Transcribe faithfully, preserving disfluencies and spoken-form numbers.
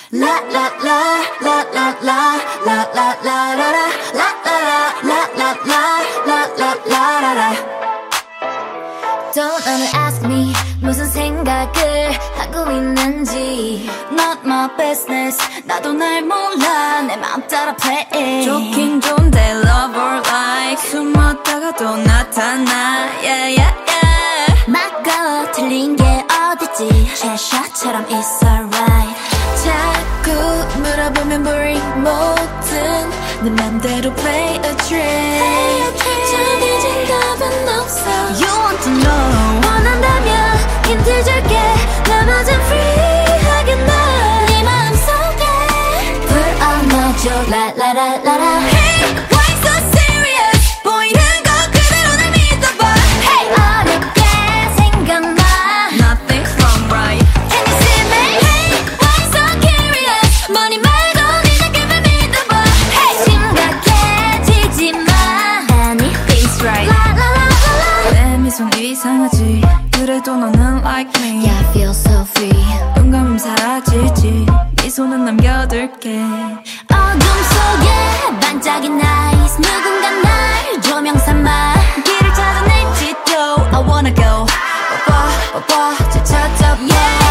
La la la la la la la la la la la la la la la la la la la. Don't ever ask me 무슨 생각을 하고 있는지. Not my business. 나도 날 몰라. 내 맘 따라 play. 좋긴 좋은데 love or like 숨었다가 또 나타나. Yeah yeah yeah. 막어 틀린 게 어딨지. 샷샷처럼 it's alright. 자꾸 물어보면 boring 모든 내 맘대로 play a trick. 정해진 답은 없어. You want to know. 원한다면 힌트 줄게. 나마저 free하게 날 네 마음속에 불 안아줘. La la la la la. Hey, why so serious? 보이는 거 그대로 날 믿어봐. Hey, 어렵게 생각마. Nothing's wrong, right? Can you see me? Hey, why so curious? 머리 말고 네 느낌을 믿어봐. Hey, 심각해지지 마. Anything's right. La la la la la. 내 미소는 이상하지. 그래도 너는 like me. Yeah, I feel so free. 눈 감으면 사라지지. 미소는 남겨둘게. 어둠 속에 반짝인 nice. 누군가 날 조명 삼아 길을 찾아낼지도 I wanna go. 뽀뽀 뽀뽀 저 찾아봐. Yeah.